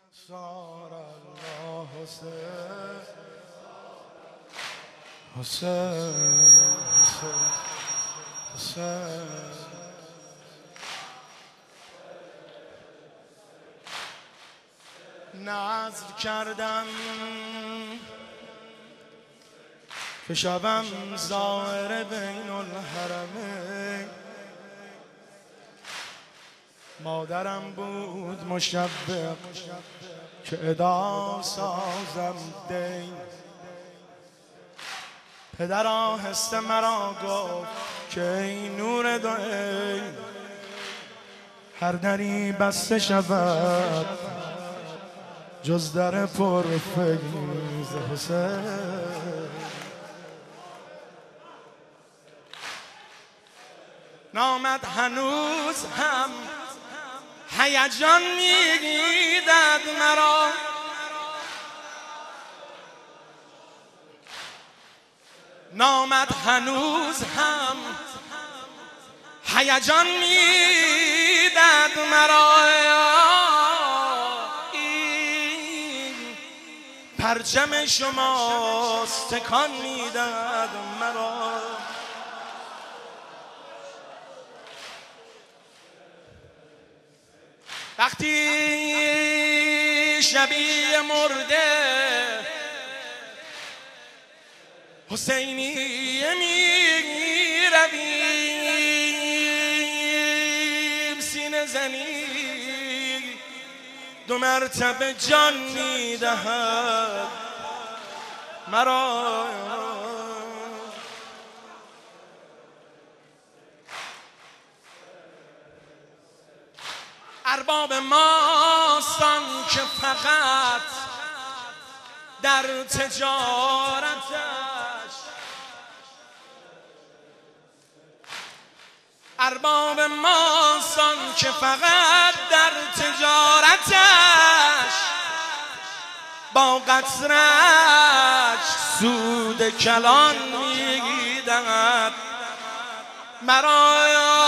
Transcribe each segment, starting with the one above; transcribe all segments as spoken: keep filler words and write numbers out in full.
صار الله حسین حسین حسین حسین نذر کردم که شبم زائر بین الحرمین، مادرم بود مشبق که ادا سازم دین. پدر آهسته مرا گفت که ای نور دو عین، هر دری بسته شود جز در پرفیض حسین. نامد هنوز هم هیجان میگیرد مرا، نامد هنوز هم هیجان میدهد مرا. این پرچم شماست تکان میدهد مرا. وقتی شبیه مرده حسینیه می رویم، سینه زنی دو مرتبه جان می دهد مرا. ارباب ماستان که فقط در تجارتش، ارباب ماستان که فقط در تجارتش با قطرش سود کلان می‌دهد مرا.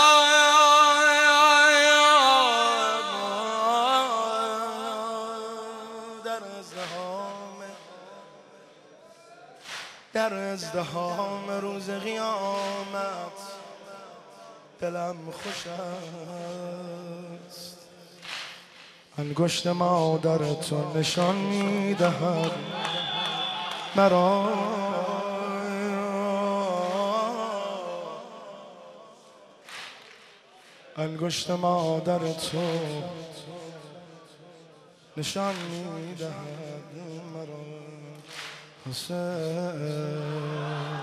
در ازدحام روز قیامت دلم خوش است، انگشت مادرتون نشان میدهد مرا. انگشت مادرتون نشان میدهد مرا. حسین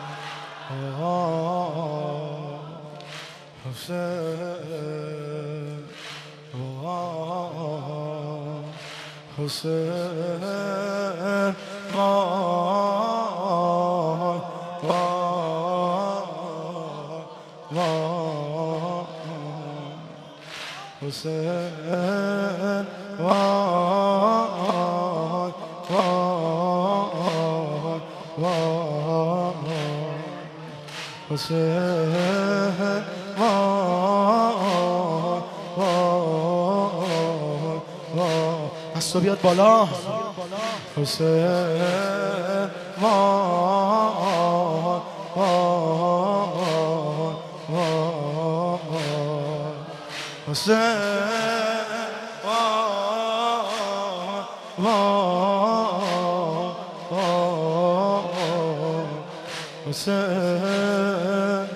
حسین حسین حسین حسین دستو بیاد بالا. حسین حسین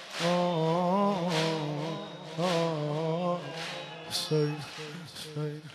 حسین حسین